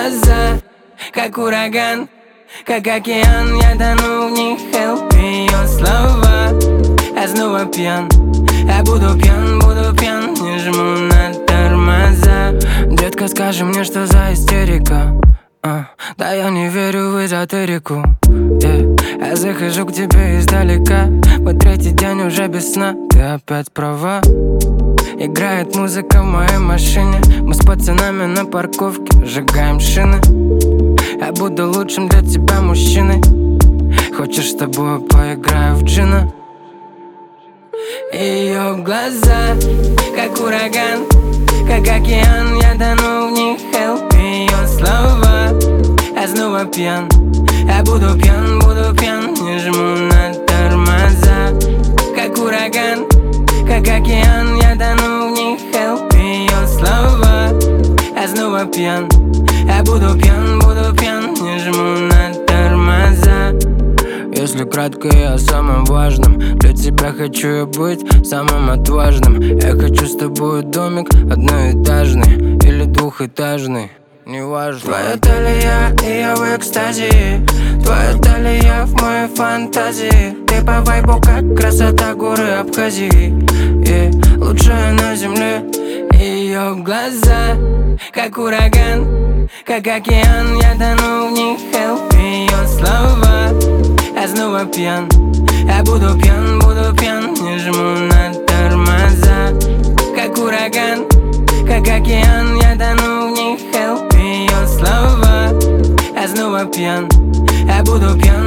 глаза, как ураган, как океан, я тону в них. Help, ее слова, я снова пьян, я буду пьян, не жму на тормоза. Детка, скажи мне, что за истерика? Да я не верю в эзотерику, Я захожу к тебе издалека. Вот третий день уже без сна, ты опять права. Играет музыка в моей машине. Мы с пацанами на парковке сжигаем шины. Я буду лучшим для тебя мужчиной. Хочешь, с тобой поиграю в джина? Ее глаза, как ураган, как океан, я тону в них. Help, ее слова, я снова пьян, я буду пьян, не жму на тормоза. Как ураган, как океан, я тону в них. Help, ее слова, я снова пьян, я буду пьян, не жму на тормоза. Если кратко, я о самом важном. Для тебя хочу я быть самым отважным. Я хочу с тобой домик одноэтажный или двухэтажный, неважно. Твоя талия, и я в экстазе. Твоя талия в моей фантазии. Ты по вайбу, как красота горы Абхазии, лучшая на земле. Ее глаза, как ураган, как океан, я тону в них. Help, ее слова, я снова пьян, я буду пьян, не жму на тормоза. Как ураган, как океан, я тону в них. Help, ее слова, я снова пьян, я буду пьян.